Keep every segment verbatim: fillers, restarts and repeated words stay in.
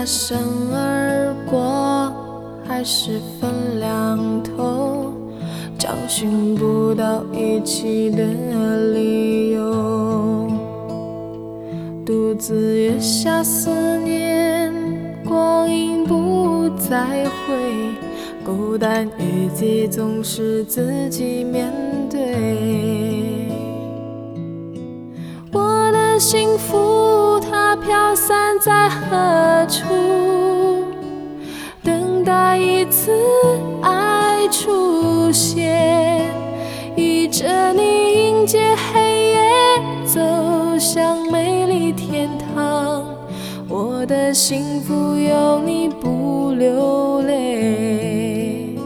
擦身而过，还是分两头，找寻不到一起的理由。独自月下思念，光阴不再回，孤单日记总是自己面对。我的幸福它飘散在何处，等待一次爱出现，依着你迎接黑夜，走向美丽天堂。我的幸福有你不流泪，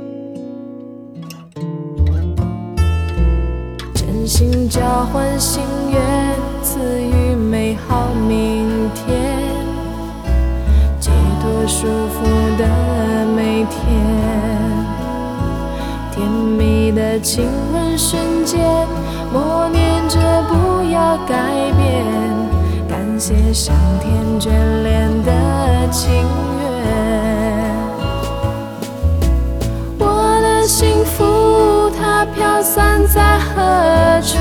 真心交换心愿，赐予美好明天，寄托舒服的每天。甜蜜的亲吻瞬间，默念着不要改变，感谢上天眷恋的情缘。我的幸福它飘散在何处，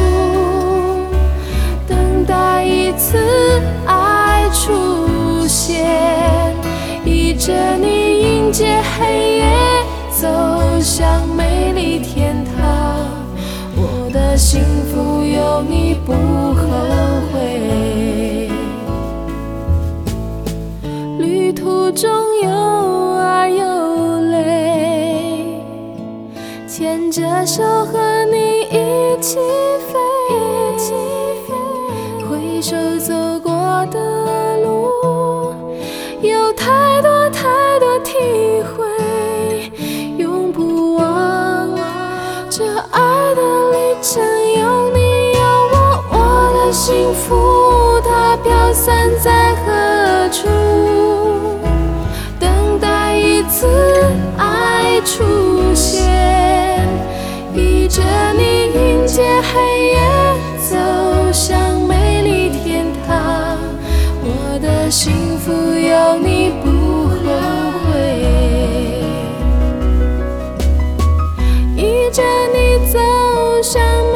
等待一次爱出现，依着你迎接黑夜，走向美丽天堂。我的幸福有你不后悔，旅途中有爱有泪，牵着手和你一起飞，回首走过的路，有太多太多体会，永不忘这爱的旅程，有你有我。我的幸福它飘散在何处，等待一次爱出现，依着你迎接黑夜，走向美丽天堂。我的幸福有你不后悔，依着你走向